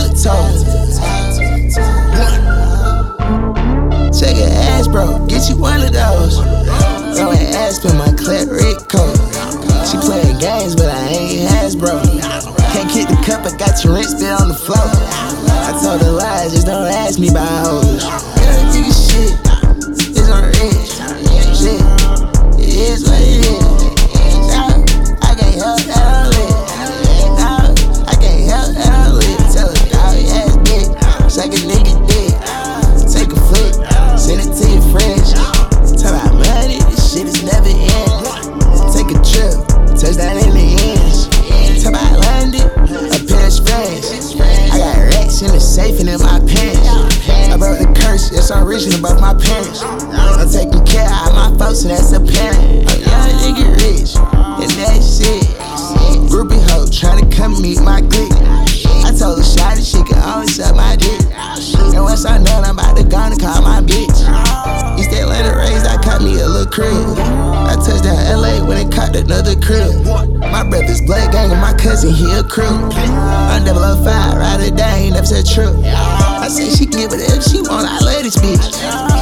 toes. Check your ass, bro, get you one of those. Throwing ass in my claret coat. She playing games, but I ain't Hasbro. Can't kick the cup, I got your rent still on the floor. I told her lies, just don't ask me about hoes. You don't give a shit, it's on rich. Shit, it is what it is. I can't help that I'm lit. I can't help that I'm lit. Tell a dog ass dick, suck a nigga dick. Take a flick, send it to your friends. Talk about money, this shit is never end. Take a trip, touchdown in the ends. Talk about London, a Paris, France. I got racks in the safe and in my pants. I broke the curse, it's unreaching above my parents. I'm taking care of my folks and that's apparent. I'm young nigga rich, and that's it. Groupie hoe tryna come meet my clique. I told her shawty she can always suck my dick. And once I'm done, I'm about to go and call my bitch. East Atlanta raised, I caught me a little crib. I touched down LA when it caught another crib. My brother's blood gang and my cousin, he a crew. I'm 005, ride or die, ain't never said true. I said she can give it if she want, I love this bitch.